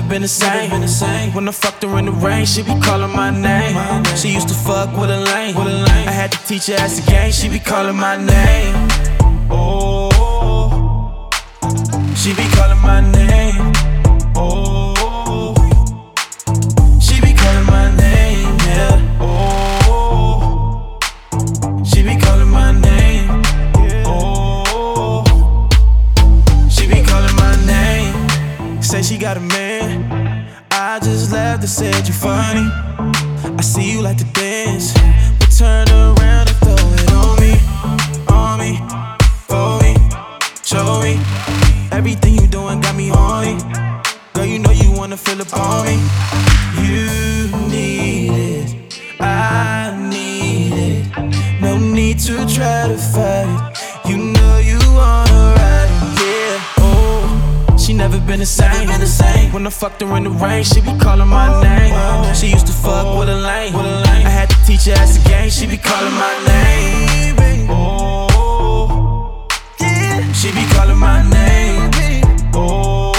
been the same. When I fucked her in the rain, she be calling my name. She used to fuck with a lane. I had to teach her ass again, she be calling my name. Oh, she be calling my name. Oh, she be calling my name, yeah. Oh, she be calling my name. Oh, she be calling my name. Say she got a man. I just laughed and said you funny. I see you like to dance, but turn around and throw it on me, for me, show me. Everything you doing got me horny. Girl, you know you wanna feel up on me. You need it, I need it. No need to try to fight it. You know you wanna ride it, yeah. Oh, she never been the same. When I fucked her in the rain, she be calling my name. She used to fuck with a lane. I had to teach her ass again, she be calling my name. Oh, yeah. She be calling my name. Oh,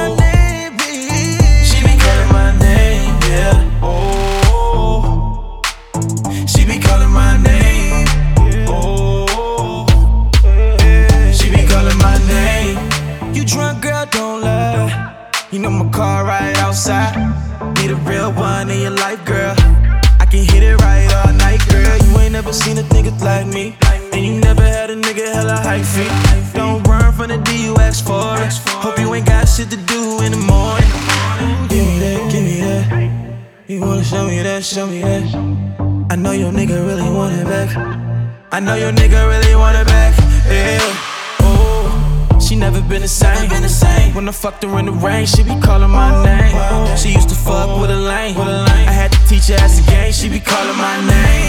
she be calling my name, yeah. Oh, she be calling my name. Oh, she be calling my name. You drunk, girl, don't lie. You know my car right outside. Need a real one in your life, girl. I can hit it right all night, girl. You ain't never seen a nigga like me, and you never had a nigga hella high feet. Don't run from the D, you ask for it. Hope you ain't got shit to do in the morning. Give me that, give me that. You wanna show me that, show me that. I know your nigga really want it back. I know your nigga really want it back, yeah. Oh, she never been the same. When I fucked her in the rain, she be calling my name. She used to fuck with a lane. I had to teach her ass again, she be calling my name.